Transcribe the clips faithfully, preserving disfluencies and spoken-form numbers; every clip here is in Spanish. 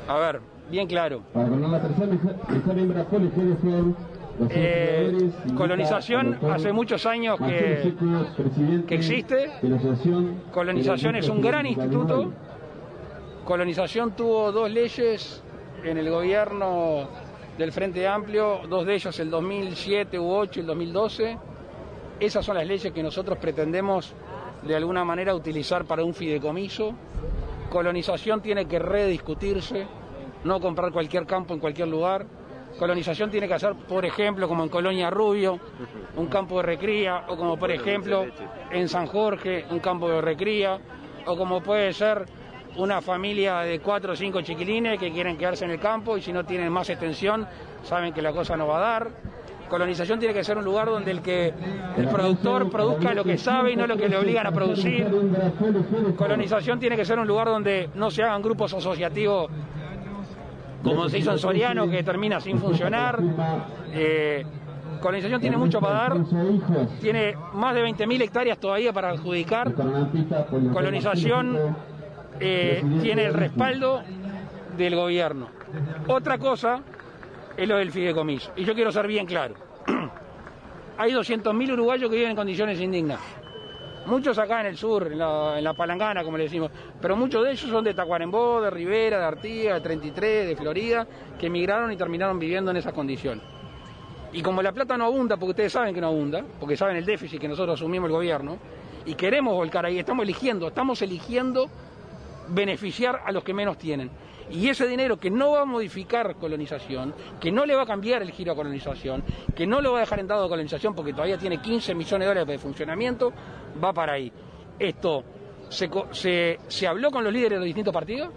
A ver, bien claro. Para ganar la tercera, está miembro de Flor. Eh, colonización hace muchos años que, que existe. Colonización es un gran instituto. Colonización tuvo dos leyes en el gobierno del Frente Amplio, dos de ellos el dos mil siete u ocho y el dos mil doce. Esas son las leyes que nosotros pretendemos de alguna manera utilizar para un fideicomiso. Colonización tiene que rediscutirse, no comprar cualquier campo en cualquier lugar. Colonización tiene que hacer, por ejemplo, como en Colonia Rubio, un campo de recría, o como por ejemplo en San Jorge, un campo de recría, o como puede ser una familia de cuatro o cinco chiquilines que quieren quedarse en el campo y si no tienen más extensión, saben que la cosa no va a dar. Colonización tiene que ser un lugar donde el que el productor produzca lo que sabe y no lo que le obligan a producir. Colonización tiene que ser un lugar donde no se hagan grupos asociativos como se hizo en Soriano, que termina sin funcionar. Eh, colonización tiene mucho para dar, tiene más de veinte mil hectáreas todavía para adjudicar. Colonización eh, tiene el respaldo del gobierno. Otra cosa es lo del fideicomiso, y yo quiero ser bien claro. Hay doscientos mil uruguayos que viven en condiciones indignas. Muchos acá en el sur, en la, en la Palangana, como le decimos, pero muchos de ellos son de Tacuarembó, de Rivera, de Artigas, de treinta y tres, de Florida, que emigraron y terminaron viviendo en esas condiciones. Y como la plata no abunda, porque ustedes saben que no abunda, porque saben el déficit que nosotros asumimos el gobierno, y queremos volcar ahí, estamos eligiendo, estamos eligiendo beneficiar a los que menos tienen. Y ese dinero que no va a modificar colonización, que no le va a cambiar el giro a colonización, que no lo va a dejar en dado a colonización porque todavía tiene quince millones de dólares de funcionamiento, va para ahí. Esto, se, se, se habló con los líderes de los distintos partidos,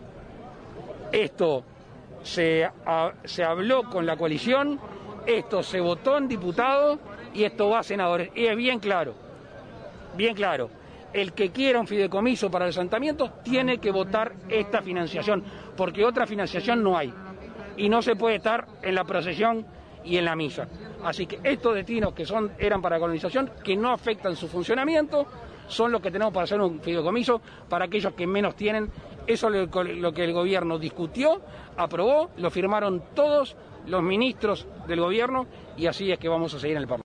esto se, a, se habló con la coalición, esto se votó en diputados y esto va a senadores. Y es bien claro, bien claro. El que quiera un fideicomiso para los asentamientos tiene que votar esta financiación, porque otra financiación no hay. Y no se puede estar en la procesión y en la misa. Así que estos destinos que son eran para colonización, que no afectan su funcionamiento, son los que tenemos para hacer un fideicomiso para aquellos que menos tienen. Eso es lo, lo que el gobierno discutió, aprobó, lo firmaron todos los ministros del gobierno y así es que vamos a seguir en el Parlamento.